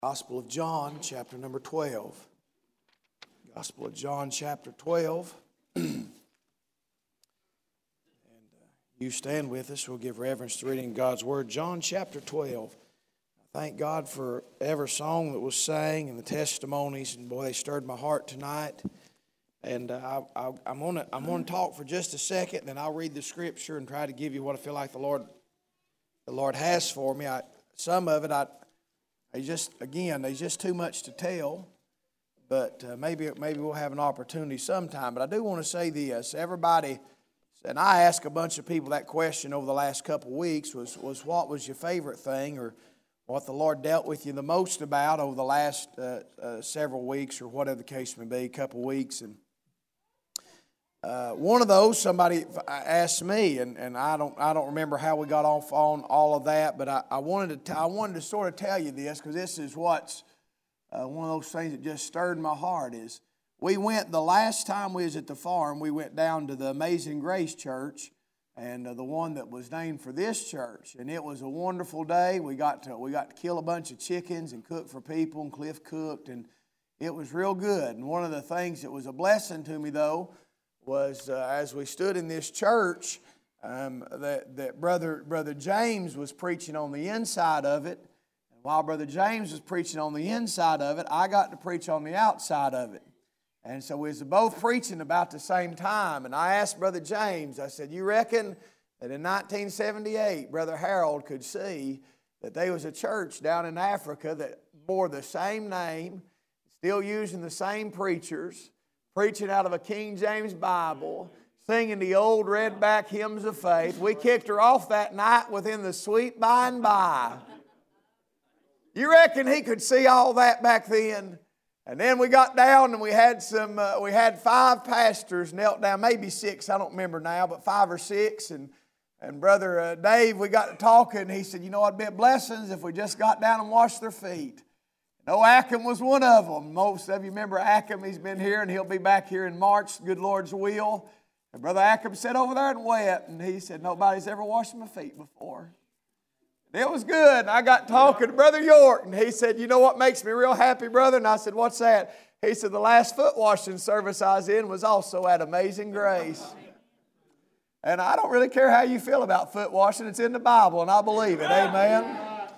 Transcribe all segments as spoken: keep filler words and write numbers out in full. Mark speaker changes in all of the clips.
Speaker 1: Gospel of John, chapter number twelve. Gospel of John, chapter twelve. and uh, you stand with us. We'll give reverence to reading God's Word. John, chapter twelve. I thank God for every song that was sang and the testimonies. And boy, they stirred my heart tonight. And uh, I, I, I'm going to I'm going to talk for just a second, and then I'll read the Scripture and try to give you what I feel like the Lord the Lord has for me. I, some of it, I. They just, again, there's just too much to tell, but uh, maybe maybe we'll have an opportunity sometime. But I do want to say this. Everybody, and I asked a bunch of people that question over the last couple of weeks, was, was what was your favorite thing or what the Lord dealt with you the most about over the last uh, uh, several weeks or whatever the case may be, a couple of weeks. And uh, one of those, somebody asked me, and, and I don't I don't remember how we got off on all of that, but I, I wanted to t- I wanted to sort of tell you this because this is what's uh, one of those things that just stirred my heart. Is we went the last time we was at the farm, we went down to the Amazing Grace Church, and uh, the one that was named for this church, and it was a wonderful day. We got to we got to kill a bunch of chickens and cook for people, and Cliff cooked, and it was real good. And one of the things that was a blessing to me though was uh, as we stood in this church, um, that, that brother, brother James was preaching on the inside of it. And while Brother James was preaching on the inside of it, I got to preach on the outside of it. And so we was both preaching about the same time. And I asked Brother James, I said, you reckon that in nineteen seventy-eight, Brother Harold could see that there was a church down in Africa that bore the same name, still using the same preachers, preaching out of a King James Bible, singing the old redback hymns of faith. We kicked her off that night within the sweet by and by. You reckon he could see all that back then? And then we got down and we had some. Uh, we had five pastors knelt down, maybe six. I don't remember now, but five or six. And and Brother uh, Dave, we got to talking. He said, "You know, it'd be a blessing if we just got down and washed their feet." No, Ackham was one of them. Most of you remember Ackham. He's been here and he'll be back here in March, good Lord's will. And Brother Ackham sat over there and wept. And he said, nobody's ever washed my feet before. And it was good. And I got talking to Brother York. And he said, you know what makes me real happy, brother? And I said, what's that? He said, the last foot washing service I was in was also at Amazing Grace. And I don't really care how you feel about foot washing. It's in the Bible and I believe it. Amen.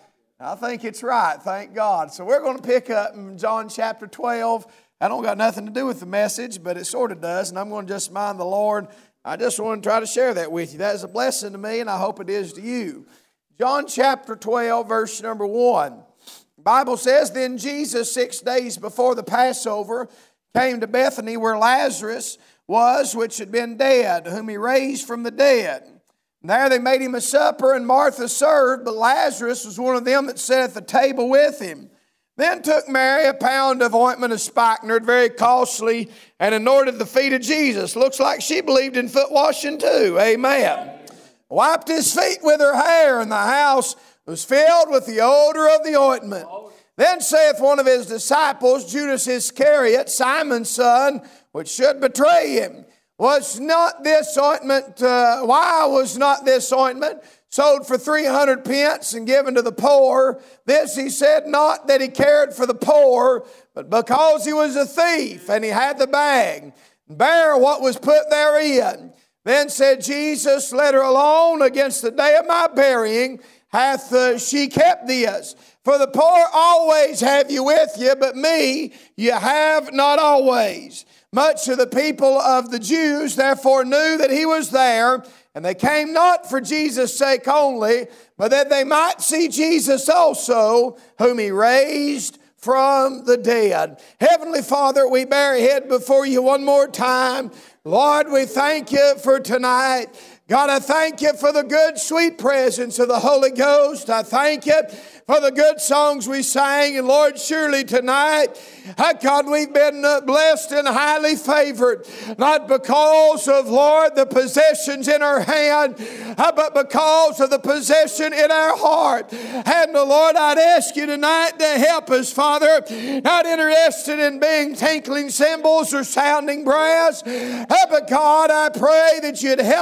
Speaker 1: I think it's right, thank God. So we're going to pick up in John chapter twelve. I don't got nothing to do with the message, but it sort of does, and I'm going to just mind the Lord. I just want to try to share that with you. That is a blessing to me, and I hope it is to you. John chapter twelve, verse number one. The Bible says, then Jesus, six days before the Passover, came to Bethany where Lazarus was, which had been dead, whom he raised from the dead. And there they made him a supper, and Martha served, but Lazarus was one of them that sat at the table with him. Then took Mary a pound of ointment of spikenard, very costly, and anointed the feet of Jesus. Looks like she believed in foot washing too. Amen. Wiped his feet with her hair, and the house was filled with the odor of the ointment. Then saith one of his disciples, Judas Iscariot, Simon's son, which should betray him, Was not this ointment, uh, why was not this ointment sold for three hundred pence and given to the poor? This he said not that he cared for the poor, but because he was a thief, and he had the bag, bare what was put therein. Then said Jesus, let her alone, against the day of my burying hath uh, she kept this. For the poor always have you with you, but me you have not always. Much of the people of the Jews therefore knew that he was there, and they came not for Jesus' sake only, but that they might see Jesus also, whom he raised from the dead. Heavenly Father, we bear our head before you one more time. Lord, we thank you for tonight. God, I thank you for the good, sweet presence of the Holy Ghost. I thank you for the good songs we sang. And Lord, surely tonight, God, we've been blessed and highly favored. Not because of, Lord, the possessions in our hand, but because of the possession in our heart. And Lord, I'd ask you tonight to help us, Father. Not interested in being tinkling cymbals or sounding brass. But God, I pray that you'd help us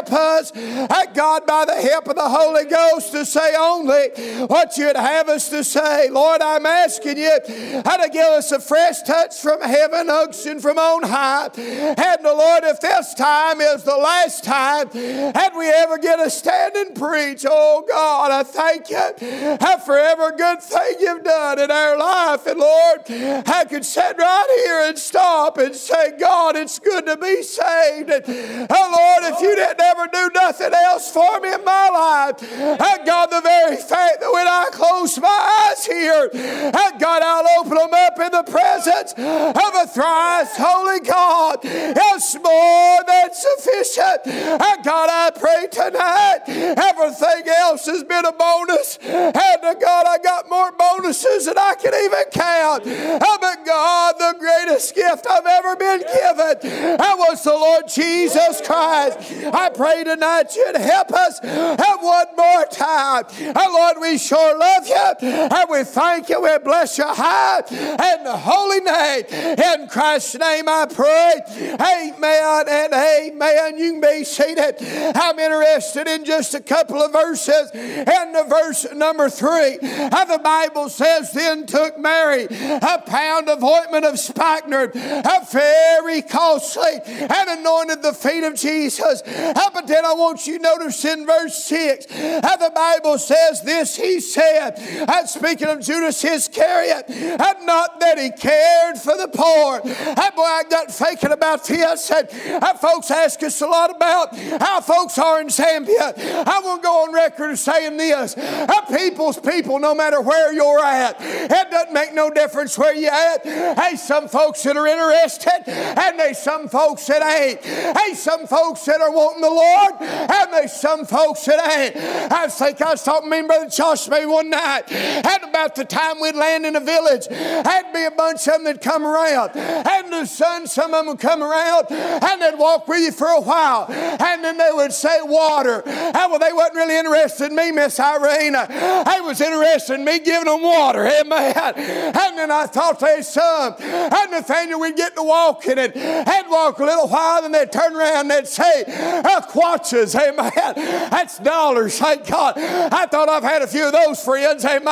Speaker 1: us, uh, God, by the help of the Holy Ghost, to say only what you'd have us to say. Lord, I'm asking you how to give us a fresh touch from heaven, unction from on high. And the Lord, if this time is the last time and we ever get a stand and preach, oh God, I thank you for every good thing you've done in our life. And Lord, I could sit right here and stop and say, God, it's good to be saved. And, oh Lord, if you didn't ever do nothing else for me in my life, oh God, the very fact that when I close my eyes here, oh God, I'll open them up in the presence of a thrice holy God. It's more than sufficient. Oh God, I pray tonight, everything else has been a bonus. And to God, I got more bonuses than I can even count. Oh, but God, the greatest gift I've ever been given, that was the Lord Jesus Christ. I pray tonight you'd help us and one more time. And Lord, we sure love you, and we thank you. We bless your high and holy name. In Christ's name I pray. Amen and amen. You can be seated. I'm interested in just a couple of verses. In the verse number three, how the Bible says, then took Mary a pound of ointment of spikenard, a very costly, and anointed the feet of Jesus. But then I want you to notice in verse six, how the Bible says this, he said, and speaking of Judas Iscariot, and not that he cared for the poor. And boy, I got thinking about this, and uh, folks ask us a lot about how folks are in Zambia. I want to go on record as saying this, uh, people's people, no matter where you're at, it doesn't make no difference where you're at. Hey, some folks that are interested, and there's some folks that ain't. Hey, some folks that are wanting the Lord, and there's some folks that ain't. I think I was talking to me and Brother Josh maybe one night, and about the time we'd land in a village, there'd be a bunch of them that come around, and the sun, some of them would come around, and they'd walk with you for a while, and then they would say water. And well, they wasn't really interested in me, Miss Irene. They was interested in me giving them water. Amen. And then I thought they some. And Nathaniel, we'd get to walking, and they'd walk a little while, and they'd turn around and they'd say, uh, quatches. Amen. That's dollars. Thank God. I thought I've had a few of those friends. Amen.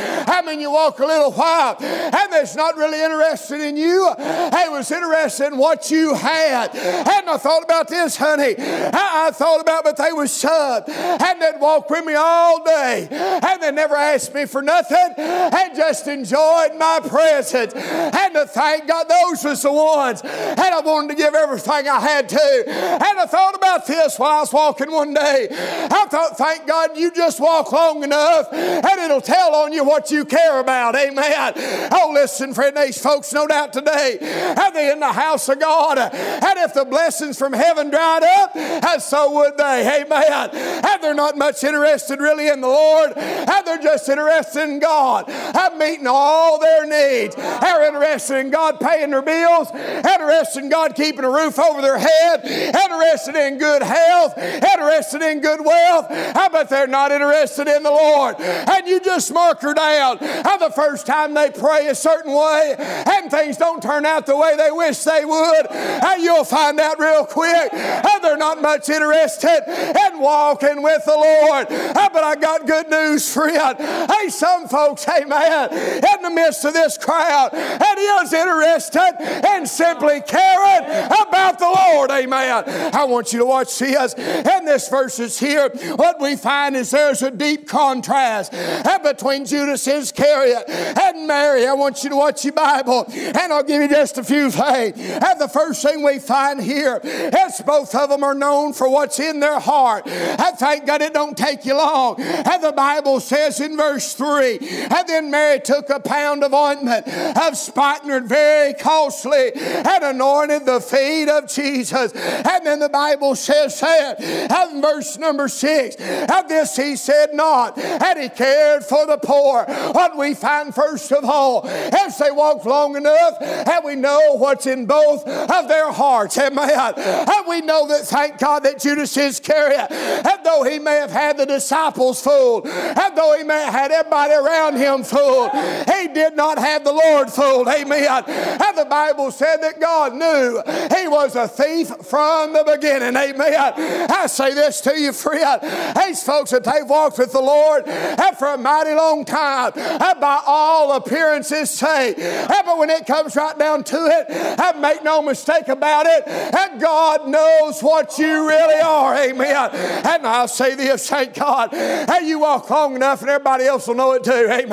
Speaker 1: I mean, you walk a little while, and they're not really interested in you. They was interested in what you had. And I thought about this, honey. I, I thought about, but they was some, and they'd walk with me all day, and they never asked me for nothing, and just enjoyed my presence. And to thank God, those was the ones, and I wanted to give everything I had to. And I thought about this while I was walking one day. I thought, thank God, you just walk long enough, and it'll tell on you what you care about. Amen. Oh, listen, friend, these folks, no doubt today, are they in the house of God? And if the blessings from heaven dried up, and so would they. Amen. And they're not much interested really in the Lord, and they're just interested in God. I'm meeting all their needs. They're interested in God paying their bills, interested in God keeping a roof over their head, interested in good health, interested in good wealth, but they're not interested in the Lord. And you just mark her down. And the first time they pray a certain way, and things don't turn out the way they wish they would, and you'll find out real quick, and they're not much interested in walking with the Lord. But I got good news for you. Hey, some folks, amen, in the midst of this crowd, and he is interested in simply caring about the Lord. Amen. I want you to watch this. In this verses here, what we find is there's a deep contrast between Judas Iscariot and Mary. I want you to watch your Bible, and I'll give you just a few things. And the first thing we find here is both of them are known for what's in their heart. I thank God it don't take you long. And the Bible says in verse three, and then Mary took a pound of ointment of spikenard, very costly, and anointed the feet of Jesus. And then the Bible says that, and verse number six, of this he said not, and he cared for the poor. What we find first of all
Speaker 2: as they walked long enough, and we know what's in both of their hearts. Amen. And we know that, thank God, that Judas Iscariot, and though he may have had the disciples fooled, and though he may have had everybody around him fooled, he did not have the Lord fooled. Amen. And the Bible said that God knew he was a thief from the beginning. Amen. I say this to you, friend. These folks that they've walked with the Lord and for a mighty long time, and by all appearances say, but when it comes right down to it, and make no mistake about it, and God knows what you really are. Amen. And I'll say this, thank God, hey, you walk long enough and everybody else will know it too. Amen.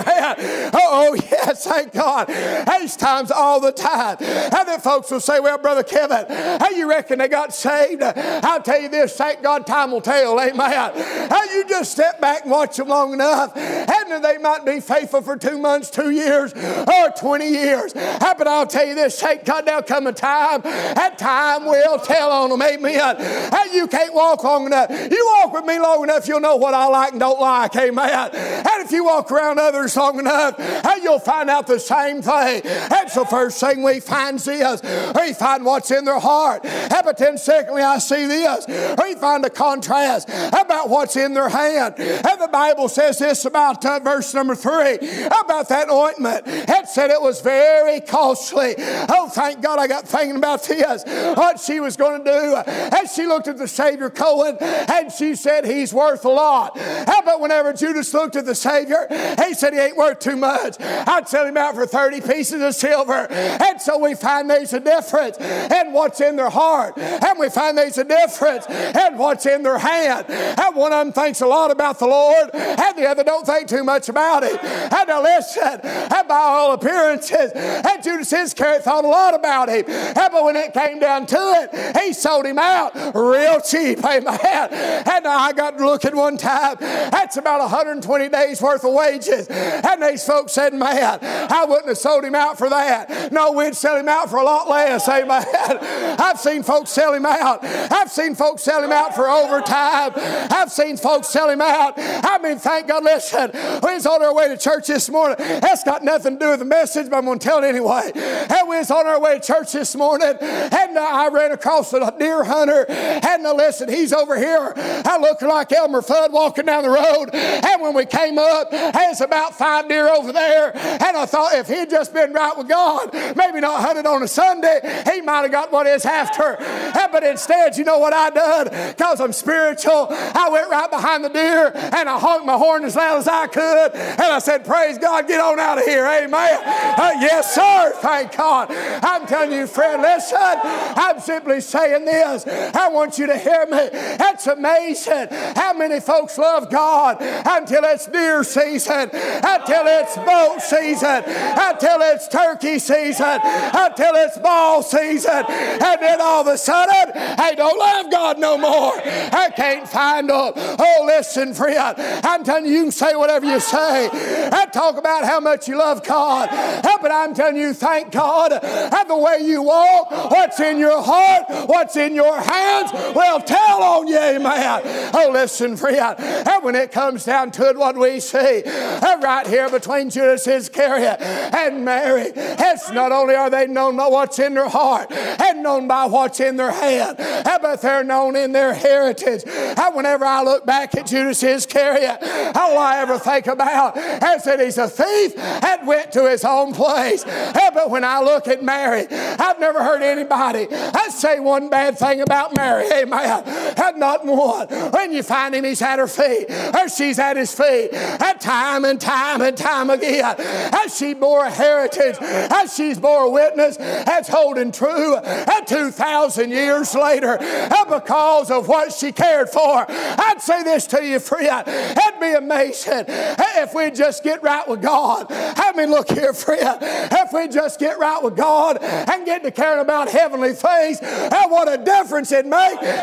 Speaker 2: Oh, yes, thank God. These times all the time. And then folks will say, well, Brother Kevin, how you reckon they got saved? I'll tell you this, thank God, time will tell. Amen. How you just step back and watch them long enough, and they might be faithful for two months, two years, or twenty years. But I'll tell you this, thank God, there'll come a time, and time will tell on them. Amen. And you can't walk long enough. You walk with me long enough, you'll know what I like and don't like. Amen. And if you walk around others long enough, and you'll find out the same thing. That's the first thing we find is, we find what's in their heart. And but then secondly, I see this. We find a contrast about what's in their hand. And the Bible says this about uh, verse number three, about that ointment. It said it was very costly. Oh, thank God I got thinking about this, what she was going to do. And she looked at the Savior Cohen, and she said, he's worth a lot. But whenever Judas looked at the Savior, he said he ain't worth too much. I'd sell him out for thirty pieces of silver. And so we find there's a difference in what's in their heart. And we find there's a difference in what's in their hand. And one of them thinks a lot about the Lord, and the other don't think too much about it. And now listen, and by all appearances, and Judas Iscariot thought a lot about him. And but when it came down to it, he sold him out real cheap. Amen. And now I got to look at one time, that's about one hundred twenty days worth of wages. And these folks said, man, I wouldn't have sold him out for that. No, we'd sell him out for a lot less. Amen. I've seen folks sell him out. I've seen folks sell him out for overtime. I've seen folks sell him out. I mean, thank God, listen, we was on our way to church this morning. That's got nothing to do with the message, but I'm going to tell it anyway. And we was on our way to church this morning, and uh, I ran across a deer hunter, and uh, listen, he's over here. I looking like Elmer Fudd walking down the road, and when we came up, there's about five deer over there, and I thought if he'd just been right with God, maybe not hunted on a Sunday, he might have got what he's after. But instead, you know what I done? Because I'm spiritual, I went right behind the deer, and I honked my horn as loud as I could, and I said, praise God, get on out of here. Amen. Uh, yes, sir. Thank God. I'm telling you, friend, listen, I'm simply saying this. I want you to hear me. It's amazing how many folks love God until it's deer season, until it's boat season, until it's turkey season, until it's ball season, and then all of a sudden, they don't love God no more. I can't find them. Oh, listen, friend, I'm telling you, you can say whatever you say. I talk about how much you love God, but I'm telling you, thank God, and the way you walk, what's in your heart, what's in your hands, will tell on you, amen. Oh, listen, friend, and when it comes down to it, what we see right here between Judas Iscariot and Mary, it's not only are they known by what's in their heart and known by what's in their hand, but they're known in their heritage. And whenever I look back at Judas Iscariot, all I ever think about is that he's a thief and went to his own place. But when I look at Mary, I've never heard anybody say one bad thing about Mary. Amen. And not one. When you find him, he's at her feet, or she's at his feet, and time and time and time again, as she bore a heritage, as she's bore a witness, that's holding true, and two thousand years later, and because of what she cared for, I'd say this to you, friend, it'd be amazing if we just get right with God. I mean, look here, friend, if we just get right with God and get to caring about heavenly things, and what a difference it'd make out of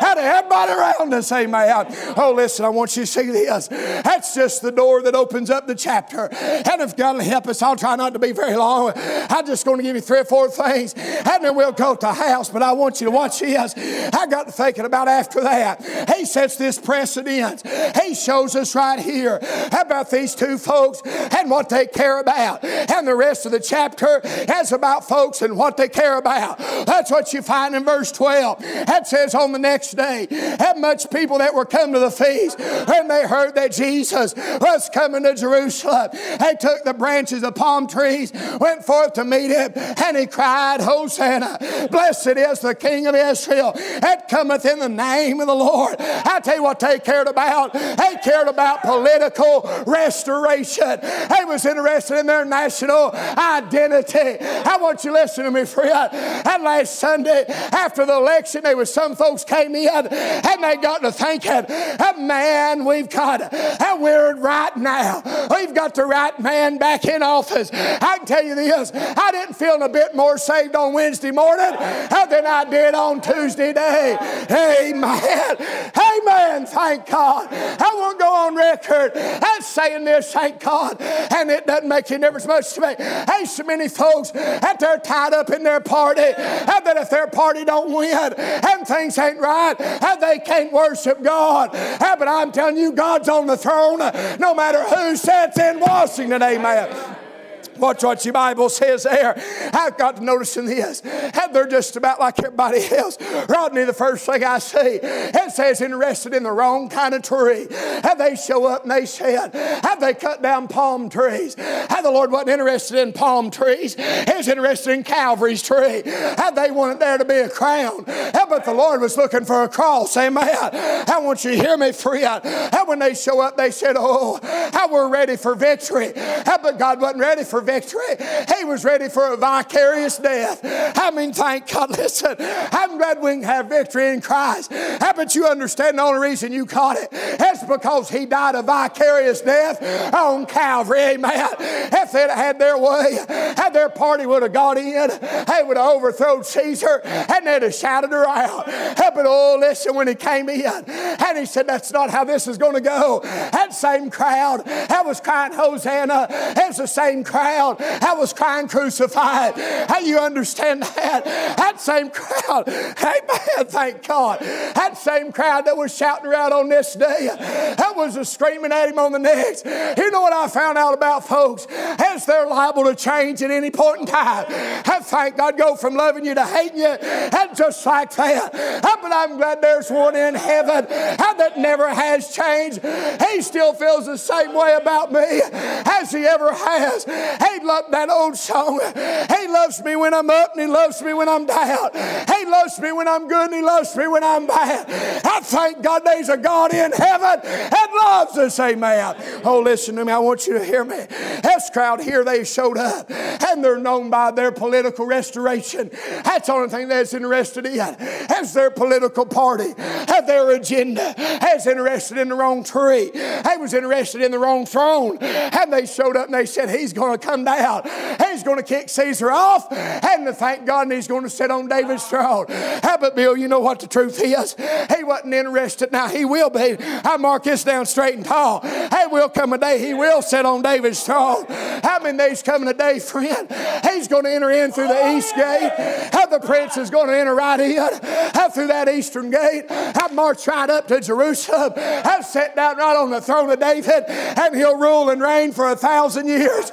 Speaker 2: everybody around us, amen. Oh, listen, I want you to see this. That's just the door that opens up the chapter. And if God will help us, I'll try not to be very long. I'm just going to give you three or four things, and then we'll go to the house. But I want you to watch this. I got to thinking about after that. He sets this precedent. He shows us right here about these two folks and what they care about. And the rest of the chapter is about folks and what they care about. That's what you find in verse twelve. That says, on the next day, had much people that were come to the feast, and they heard that Jesus was coming to Jerusalem. They took the branches of palm trees, went forth to meet him, and he cried, Hosanna! Blessed is the King of Israel that cometh in the name of the Lord. I tell you what they cared about. They cared about political restoration. They was interested in their national identity. I want you to listen to me, friend. And last Sunday, after the election, there was some folks came in and they got to thinking, man, we've got, and we're right now. We've got the right man back in office. I can tell you this, I didn't feel a bit more saved on Wednesday morning than I did on Tuesday day. Amen. Amen. Thank God. I won't go on record as saying this, thank God, and it doesn't make any difference much to me. Hey, so many folks that they're tied up in their party, and that if their party don't win and things ain't right, and they can't worship God. But I'm telling you, God's on the throne no matter who sits in Washington. Amen. Watch what your Bible says there. I've got to notice in this, and they're just about like everybody else. Rodney, the first thing I see, it says interested in the wrong kind of tree. And they show up and they said, have they cut down palm trees? And the Lord wasn't interested in palm trees. He was interested in Calvary's tree. And they wanted there to be a crown. And but the Lord was looking for a cross. Amen. I want you to hear me, friend. And when they show up, they said, oh, and we're ready for victory. And but God wasn't ready for victory. He was ready for a vicarious death. I mean, thank God. Listen, I'm glad we can have victory in Christ. But you understand the only reason you caught it is because he died a vicarious death on Calvary. Amen. If they'd had their way, and their party would have got in, they would have overthrown Caesar, and they'd have shouted her out. But oh, listen, when he came in, and he said, that's not how this is going to go. That same crowd that was crying Hosanna, it's the same crowd that was crying crucified. How you understand that? That same crowd, amen, thank God. That same crowd that was shouting around on this day, that was screaming at him on the next. You know what I found out about folks? Is they're liable to change at any point in time. And thank God, go from loving you to hating you, and just like that. But I'm glad there's one in heaven that never has changed. He still feels the same way about me as he ever has. He loved that old song. He loves me when I'm up and he loves me when I'm down. He loves me when I'm good and he loves me when I'm bad. I thank God there's a God in heaven that loves us. Amen. Oh, listen to me. I want you to hear me. This crowd here, they showed up and they're known by their political restoration. That's the only thing that's interested in. That's their political party. That's their agenda. That's interested in the wrong tree. They was interested in the wrong throne. And they showed up and they said, he's going to come down. He's going to kick Caesar off, and to thank God, and he's going to sit on David's throne. How about Bill, you know what the truth is? He wasn't interested. Now he will be. I mark this down straight and tall. Hey, will come a day he will sit on David's throne. How many days coming a day, friend? He's going to enter in through the east gate. How the prince is going to enter right in. How through that eastern gate. How march right up to Jerusalem. How sit down right on the throne of David, and he'll rule and reign for a thousand years.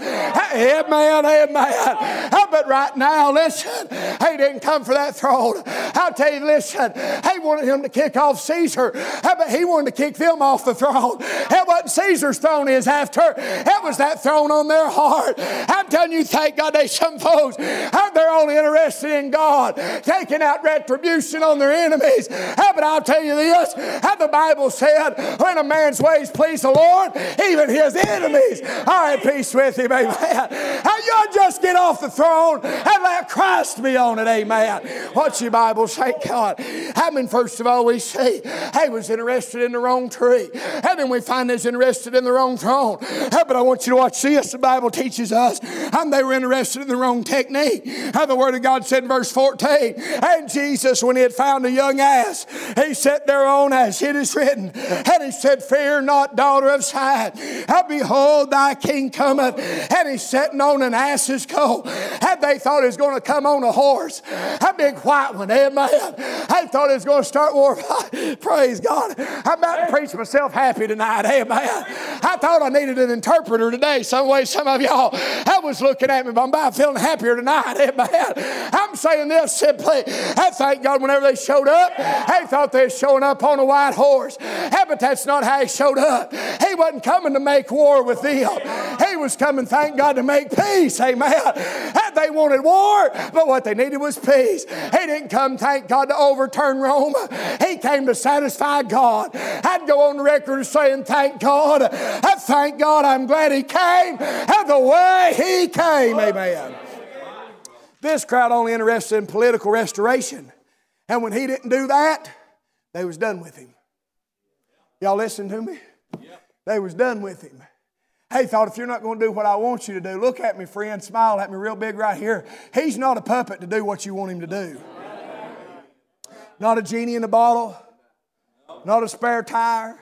Speaker 2: Amen, amen. But right now, listen, he didn't come for that throne. I'll tell you, listen, he wanted him to kick off Caesar, but he wanted to kick them off the throne. It wasn't Caesar's throne is after. It was that throne on their heart. I'm telling you, thank God there's some folks, they're only interested in God, taking out retribution on their enemies. But I'll tell you this, how the Bible said, when a man's ways please the Lord, even his enemies are at peace with him. Amen. How you just get off the throne and let Christ be on it. Amen. What's your Bible say, God? I mean, first of all, we see he was interested in the wrong tree. And then we find this was interested in the wrong throne. But I want you to watch this. The Bible teaches us and they were interested in the wrong technique. How the Word of God said in verse fourteen, and Jesus, when he had found a young ass, he sat thereon as it is written. And he said, fear not, daughter of Zion. And behold, thy king cometh. And he's sitting on an ass's coat. And they thought he was going to come on a horse. A big white one, amen. They thought he was going to start war. Praise God. I'm about to preach myself happy tonight, amen. I thought I needed an interpreter today. Some way, some of y'all, I was looking at me, but I'm about feeling happier tonight, amen. I'm saying this simply, I thank God whenever they showed up, they thought they were showing up on a white horse. Hey, but that's not how he showed up. He wasn't coming to make war with them. He was coming, thank God, to make peace, amen. And they wanted war, but what they needed was peace. He didn't come, thank God, to overturn Rome. He came to satisfy God. I'd go on the record saying, thank God. I thank God, I'm glad he came and the way he came, amen. This crowd only interested in political restoration. And when he didn't do that, they was done with him. Y'all listen to me? They was done with him. He thought, if you're not going to do what I want you to do, look at me, friend, smile at me real big right here. He's not a puppet to do what you want him to do. Not a genie in a bottle. Not a spare tire.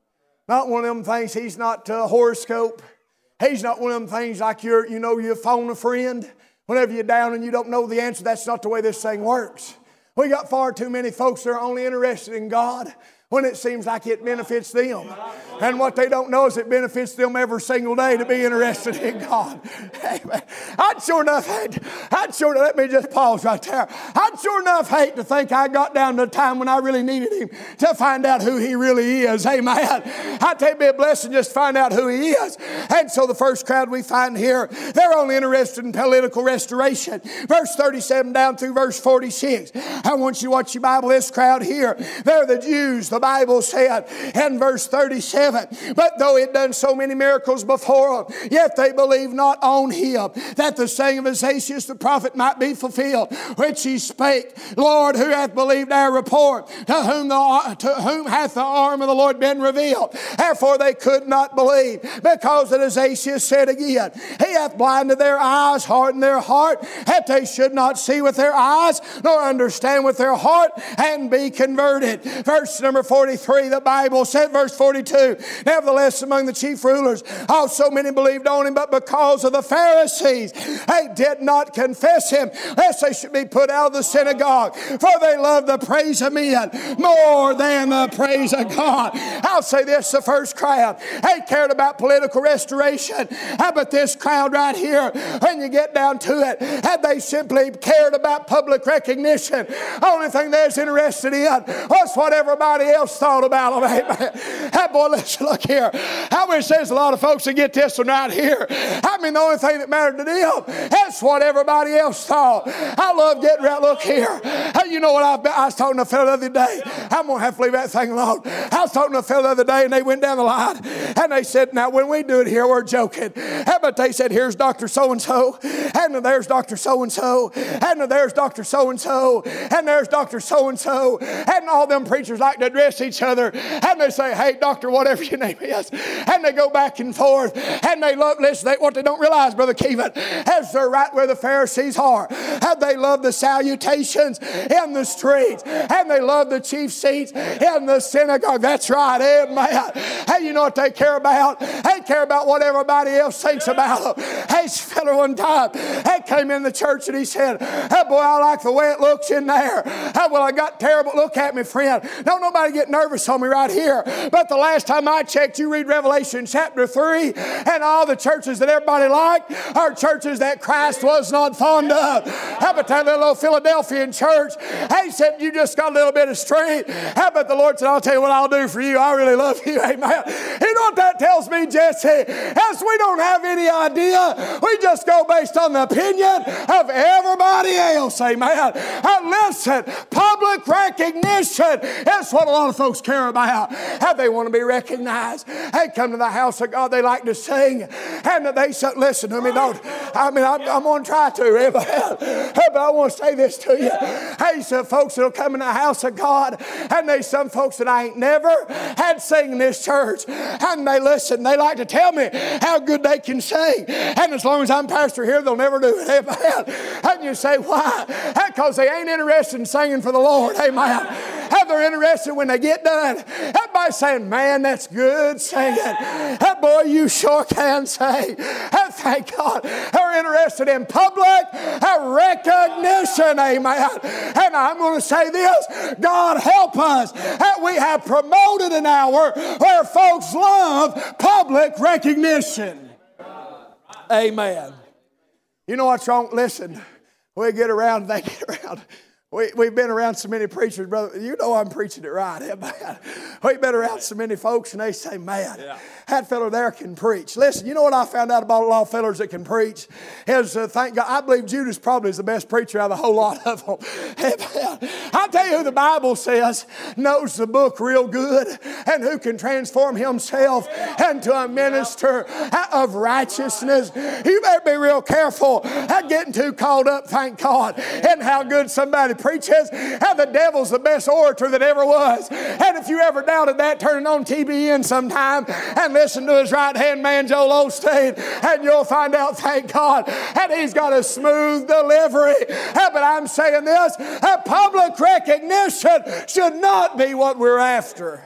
Speaker 2: Not one of them things. He's not a horoscope. He's not one of them things like you're, you know, you phone a friend. Whenever you're down and you don't know the answer, that's not the way this thing works. We got far too many folks that are only interested in God when it seems like it benefits them. And what they don't know is it benefits them every single day to be interested in God. Amen. I'd sure enough hate, I'd sure, let me just pause right there. I'd sure enough hate to think I got down to a time when I really needed him to find out who he really is. Amen. I'd take it be a blessing just to find out who he is. And so the first crowd we find here, they're only interested in political restoration. Verse thirty-seven down through verse forty-six. I want you to watch your Bible. This crowd here, they're the Jews. The Bible said in verse thirty-seven, but though he had done so many miracles before them, yet they believed not on him, that the saying of Isaiah the prophet might be fulfilled, which he spake, Lord, who hath believed our report? To whom, the, to whom hath the arm of the Lord been revealed? Therefore they could not believe, because that Isaiah said again, he hath blinded their eyes, hardened their heart, that they should not see with their eyes, nor understand with their heart, and be converted. Verse number forty-three, the Bible said, verse forty-two, nevertheless among the chief rulers also many believed on him, but because of the Pharisees they did not confess him, lest they should be put out of the synagogue, for they loved the praise of men more than the praise of God. I'll say this, the first crowd, they cared about political restoration. How about this crowd right here? When you get down to it, had they simply cared about public recognition, only thing they're interested in was what everybody else thought about them. Amen. Hey, boy, let's look here. I wish there's a lot of folks that get this one right here. I mean, the only thing that mattered to them, that's what everybody else thought. I love getting right. Look here. Hey, you know what? I, I was talking to a fellow the other day. I'm going to have to leave that thing alone. I was talking to a fellow the other day, and they went down the line, and they said, now, when we do it here, we're joking. How about they said, here's Doctor So-and-so, and there's Doctor So-and-so, and there's Doctor So-and-so, and there's Doctor So-and-so, and all them preachers like to address each other, and they say, hey, doctor, whatever your name is, and they go back and forth, and they love, listen, they, what they don't realize, Brother Keevan, is they're right where the Pharisees are. How they love the salutations in the streets, and they love the chief seats in the synagogue. That's right, amen. Hey, you know what they care about? They care about what everybody else thinks about them. Hey, this fella one time, he came in the church and he said, hey, boy, I like the way it looks in there. Hey, well, I got terrible. Look at me, friend. Don't nobody get nervous on me right here. But the last time I checked, you read Revelation chapter three, and all the churches that everybody liked are churches that Christ was not fond of. How about that little Philadelphian church? He said, you just got a little bit of strength. How about the Lord said, I'll tell you what I'll do for you. I really love you. Amen. You know what that tells me, Jesse? As we don't have any idea. We just go based on the opinion of everybody else. Amen. And listen, public recognition is what a lot of folks care about how they want to be recognized. They come to the house of God, they like to sing, and they say, listen to me, don't. I mean, I'm, I'm going to try to, but I want to say this to you. Hey, some folks that'll come in the house of God, and there's some folks that I ain't never had sing in this church, and they listen, they like to tell me how good they can sing, and as long as I'm pastor here, they'll never do it. Amen. And you say, why? Because they ain't interested in singing for the Lord. Amen. How they're interested when they get done. Everybody's saying, man, that's good singing. That boy, you sure can sing. And thank God. They're interested in public recognition. Amen. And I'm going to say this. God help us that we have promoted an hour where folks love public recognition. Amen. You know what's wrong? Listen, we get around, they get around. We, we've been around so many preachers, brother. You know I'm preaching it right. We've been around so many folks, and they say, man, yeah. that fellow there can preach. Listen, you know what I found out about a lot of fellows that can preach? Is, uh, thank God, I believe Judas probably is the best preacher out of the whole lot of them. I'll tell you who the Bible says knows the book real good and who can transform himself into a minister of righteousness. You better be real careful at getting too caught up, thank God, in how good somebody preaches, how the devil's the best orator that ever was. And if you ever doubted that, turn it on T B N sometime and listen to his right-hand man, Joel Osteen, and you'll find out, thank God, that he's got a smooth delivery. But I'm saying this, that public recognition should not be what we're after.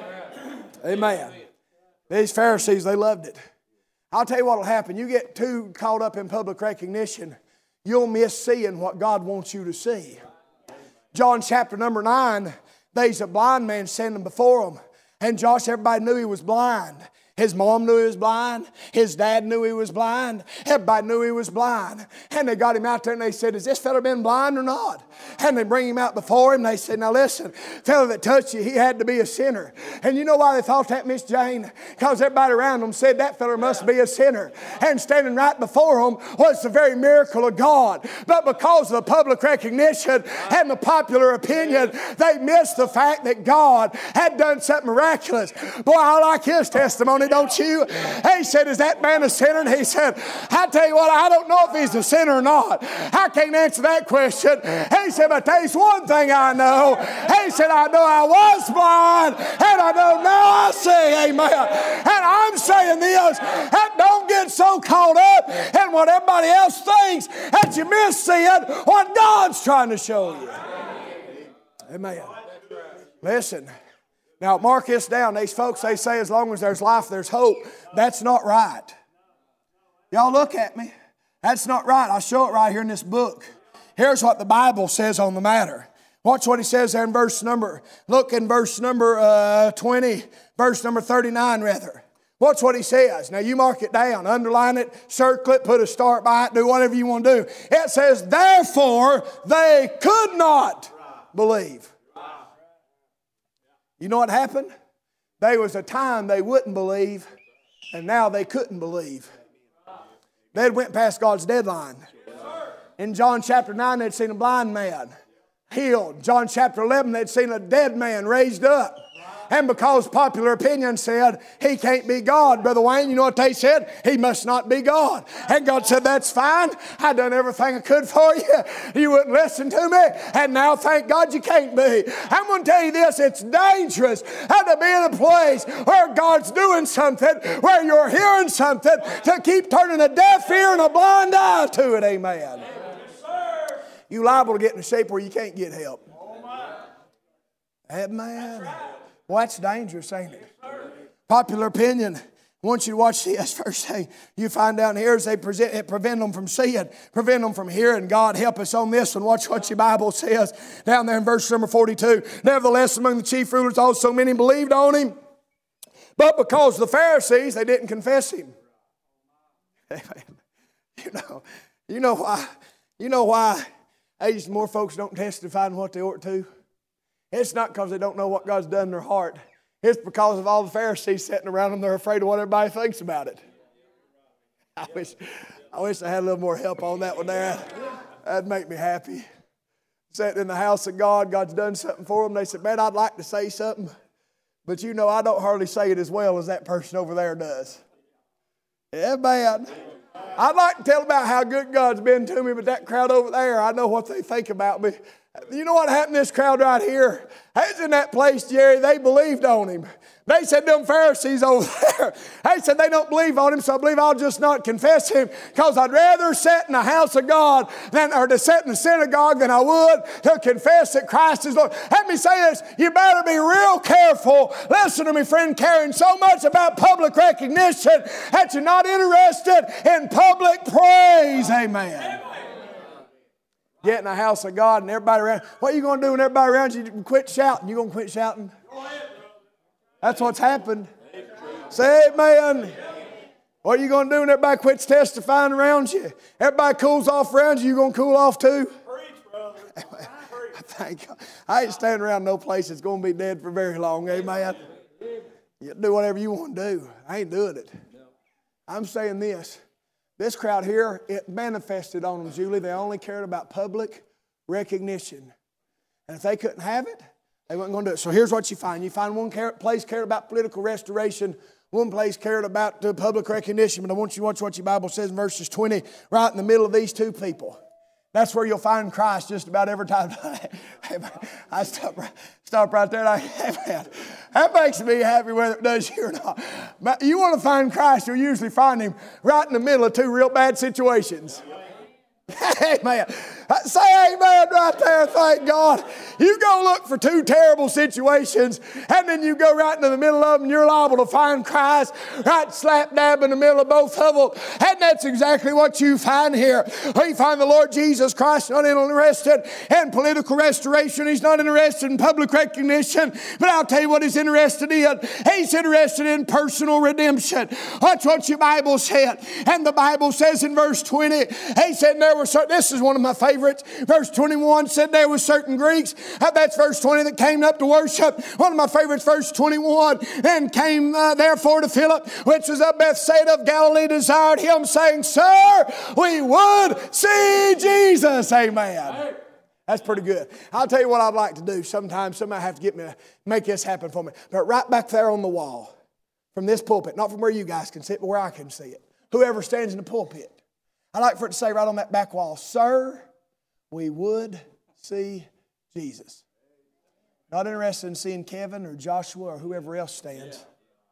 Speaker 2: Amen. These Pharisees, they loved it. I'll tell you what will happen. You get too caught up in public recognition, you'll miss seeing what God wants you to see. John chapter number nine, there's a blind man standing before them. And Josh, everybody knew he was blind. His mom knew he was blind. His dad knew he was blind. Everybody knew he was blind. And they got him out there and they said, has this fella been blind or not? And they bring him out before him. They said, now listen, fella that touched you, he had to be a sinner. And you know why they thought that, Miss Jane? Because everybody around them said that fella must be a sinner. And standing right before them was the very miracle of God. But because of the public recognition and the popular opinion, they missed the fact that God had done something miraculous. Boy, I like his testimony, don't you? He said, is that man a sinner? And he said, I tell you what, I don't know if he's a sinner or not. I can't answer that question. He said, but there's one thing I know. He said, I know I was blind, and I know now I see. Amen. And I'm saying this, that don't get so caught up in what everybody else thinks that you miss seeing what God's trying to show you. Amen. Listen. Now, mark this down. These folks, they say as long as there's life, there's hope. That's not right. Y'all look at me. That's not right. I'll show it right here in this book. Here's what the Bible says on the matter. Watch what he says there in verse number, look in verse number uh, twenty, verse number thirty-nine rather. Watch what he says. Now you mark it down, underline it, circle it, put a start by it, do whatever you want to do. It says, therefore they could not believe. You know what happened? There was a time they wouldn't believe, and now they couldn't believe. They went past God's deadline. In John chapter nine, they'd seen a blind man healed. John chapter eleven, they'd seen a dead man raised up. And because popular opinion said, he can't be God, Brother Wayne, you know what they said? He must not be God. And God said, that's fine. I done everything I could for you. You wouldn't listen to me. And now, thank God, you can't be. I'm going to tell you this, it's dangerous to be in a place where God's doing something, where you're hearing something, to keep turning a deaf ear and a blind eye to it. Amen. You're liable to get in a shape where you can't get help. Amen. Well, that's dangerous, ain't it? Popular opinion. I want you to watch this first thing you find down here is they present, it prevent them from seeing, prevent them from hearing. God help us on this one. Watch what your Bible says down there in verse number forty-two. Nevertheless, among the chief rulers also many believed on him, but because of the Pharisees, they didn't confess him. Amen. You know, you know why? You know why? Hey, more folks don't testify in what they ought to. It's not because they don't know what God's done in their heart. It's because of all the Pharisees sitting around them. They're afraid of what everybody thinks about it. I wish, I wish I had a little more help on that one there. That'd make me happy. Sitting in the house of God, God's done something for them. They said, man, I'd like to say something, but you know, I don't hardly say it as well as that person over there does. Yeah, man. I'd like to tell about how good God's been to me, but that crowd over there, I know what they think about me. You know what happened to this crowd right here? I was in that place, Jerry, they believed on him. They said, them Pharisees over there, they said they don't believe on him, so I believe I'll just not confess him, because I'd rather sit in the house of God than, or to sit in the synagogue than I would to confess that Christ is Lord. Let me say this, you better be real careful. Listen to me, friend, caring so much about public recognition that you're not interested in public praise. Amen. Get in the house of God and everybody around. What are you going to do when everybody around you quit shouting? You going to quit shouting? That's what's happened. Say amen. What are you going to do when everybody quits testifying around you? Everybody cools off around you. You going to cool off too? Preach, brother. Thank God. I ain't standing around no place that's going to be dead for very long. Amen. You do whatever you want to do. I ain't doing it. I'm saying this. This crowd here, it manifested on them, Julie. They only cared about public recognition. And if they couldn't have it, they weren't going to do it. So here's what you find. You find one place cared about political restoration, one place cared about the public recognition. But I want you to watch what your Bible says in verses twenty, right in the middle of these two people. That's where you'll find Christ just about every time. I stop right, stop right there. And I, hey man, that makes me happy whether it does you or not. But you want to find Christ, you'll usually find him right in the middle of two real bad situations. Amen. Say amen right there, thank God. You go look for two terrible situations, and then you go right into the middle of them, and you're liable to find Christ right slap dab in the middle of both of them. And that's exactly what you find here. You find the Lord Jesus Christ not interested in political restoration. He's not interested in public recognition. But I'll tell you what he's interested in. He's interested in personal redemption. That's what your Bible said. And the Bible says in verse twenty, he said there were certain, this is one of my favorites. Verse twenty-one said there were certain Greeks. That's verse twenty that came up to worship. One of my favorites, verse twenty-one. And came uh, therefore to Philip, which was of Bethsaida of Galilee, desired him, saying, Sir, we would see Jesus. Amen. That's pretty good. I'll tell you what I'd like to do. Sometimes somebody have to get me, make this happen for me. But right back there on the wall, from this pulpit, not from where you guys can sit, but where I can see it. Whoever stands in the pulpit. I'd like for it to say right on that back wall, Sir, we would see Jesus. Not interested in seeing Kevin or Joshua or whoever else stands.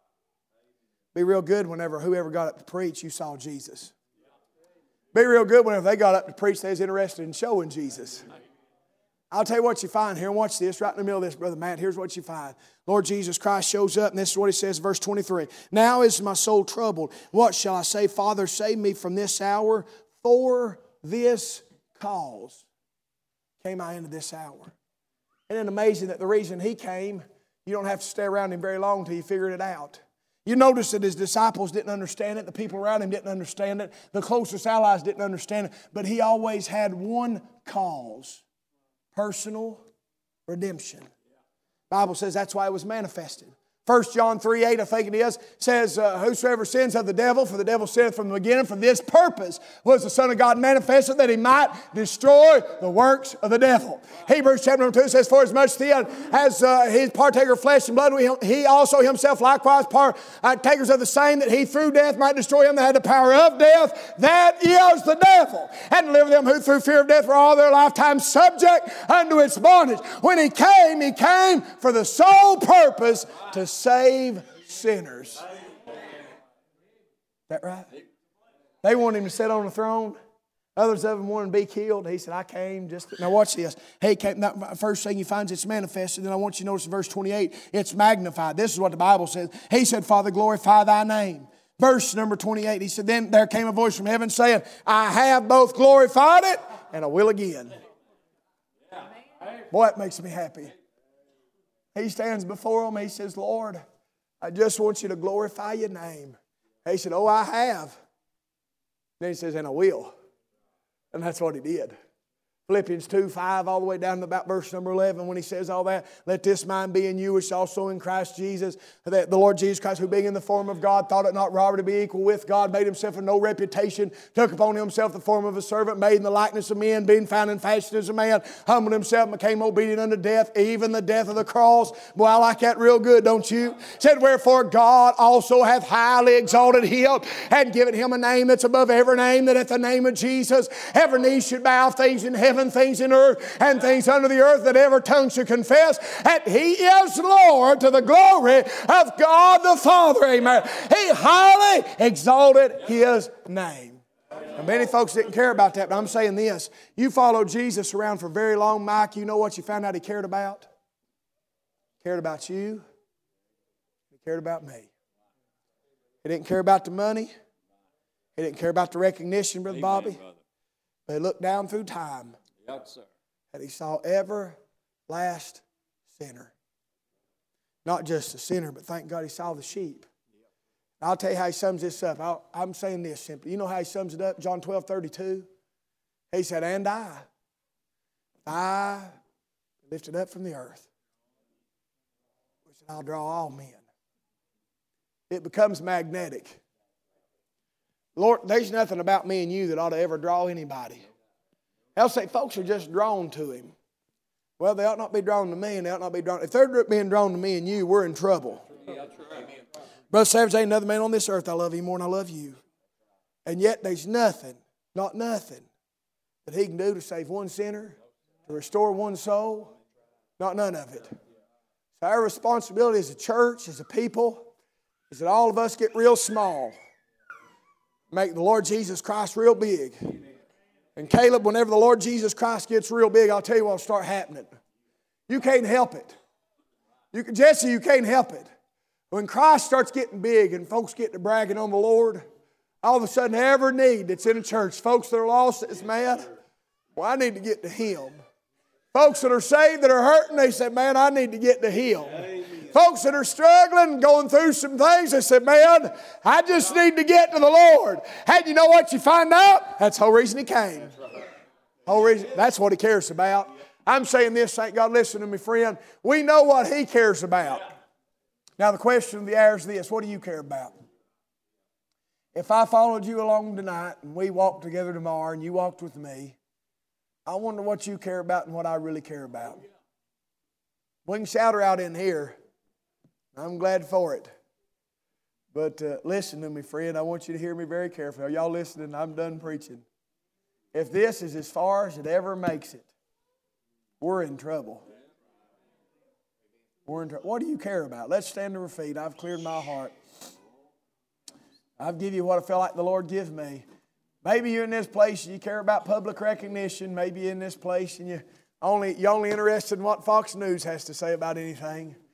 Speaker 2: Be real good whenever whoever got up to preach, you saw Jesus. Be real good whenever they got up to preach, they was interested in showing Jesus. I'll tell you what you find here. Watch this. Right in the middle of this, Brother Matt. Here's what you find. Lord Jesus Christ shows up, and this is what he says, verse twenty-three. Now is my soul troubled. What shall I say? Father, save me from this hour. For this cause came I into this hour. Isn't it amazing that the reason he came, you don't have to stay around him very long until you figured it out. You notice that his disciples didn't understand it. The people around him didn't understand it. The closest allies didn't understand it. But he always had one cause. Personal redemption. The Bible says that's why it was manifested. First John three eight, I think it is, says, uh, whosoever sins of the devil, for the devil sinned from the beginning. For this purpose was the Son of God manifested, that he might destroy the works of the devil. Hebrews chapter number two says, for as much then as uh, he is partaker of flesh and blood, he also himself likewise partakers of the same, that he through death might destroy him that had the power of death, that is the devil, and deliver them who through fear of death were all their lifetime subject unto its bondage. When he came, he came for the sole purpose to save sinners. Is that right? They want him to sit on the throne. Others of them wanted to be killed. He said, I came just... To... Now watch this. He came, that first thing you find is it's manifested. Then I want you to notice in verse twenty-eight, it's magnified. This is what the Bible says. He said, Father, glorify thy name. Verse number twenty-eight, he said, then there came a voice from heaven saying, I have both glorified it and I will again. Boy, that makes me happy. He stands before him. He says, Lord, I just want you to glorify your name. He said, oh, I have. Then he says, and I will. And that's what he did. Philippians two five all the way down to about verse number eleven when he says all that. Let this mind be in you which is also in Christ Jesus. That the Lord Jesus Christ, who being in the form of God, thought it not robbery to be equal with God, made himself of no reputation, took upon himself the form of a servant, made in the likeness of men, being found in fashion as a man, humbled himself, became obedient unto death, even the death of the cross. Boy, I like that real good, don't you? Said, wherefore God also hath highly exalted him and given him a name that's above every name, that at the name of Jesus every knee should bow, things in heaven, things in earth, and things under the earth, that every tongue should confess that he is Lord, to the glory of God the Father. Amen. He highly exalted his name. Now, many folks didn't care about that, but I'm saying this. You followed Jesus around for very long, Mike. You know what you found out he cared about? He cared about you. He cared about me. He didn't care about the money. He didn't care about the recognition, Brother Amen, Bobby. Brother. But he looked down through time. Yes, sir. And he saw every last sinner. Not just the sinner, but thank God he saw the sheep. I'll tell you how he sums this up. I'll, I'm saying this simply. You know how he sums it up? John twelve thirty-two. He said, and I, I lifted up from the earth, which I'll draw all men. It becomes magnetic. Lord, there's nothing about me and you that ought to ever draw anybody. They'll say folks are just drawn to him. Well, they ought not be drawn to me, and they ought not be drawn. If they're being drawn to me and you, we're in trouble. Brother Savage, ain't another man on this earth I love you more than I love you. And yet there's nothing, not nothing, that he can do to save one sinner, to restore one soul. Not none of it. So our responsibility as a church, as a people, is that all of us get real small. Make the Lord Jesus Christ real big. And Caleb, whenever the Lord Jesus Christ gets real big, I'll tell you what'll start happening. You can't help it. You can, Jesse, you can't help it. When Christ starts getting big and folks get to bragging on the Lord, all of a sudden every need that's in a church, folks that are lost that's mad, well, I need to get to Him. Folks that are saved, that are hurting, they say, man, I need to get to Him. Amen. Folks that are struggling, going through some things, they say, man, I just need to get to the Lord. And you know what you find out? That's the whole reason He came. Whole reason, that's what He cares about. I'm saying this, thank God, listen to me, friend. We know what He cares about. Now the question of the hour is this, what do you care about? If I followed you along tonight and we walked together tomorrow and you walked with me, I wonder what you care about and what I really care about. We can shout her out in here. I'm glad for it. But uh, listen to me, friend. I want you to hear me very carefully. Are y'all listening? I'm done preaching. If this is as far as it ever makes it, we're in trouble. We're in trouble. What do you care about? Let's stand to our feet. I've cleared my heart. I've given you what I feel like the Lord gives me. Maybe you're in this place and you care about public recognition. Maybe you're in this place and you only, you're only interested in what Fox News has to say about anything.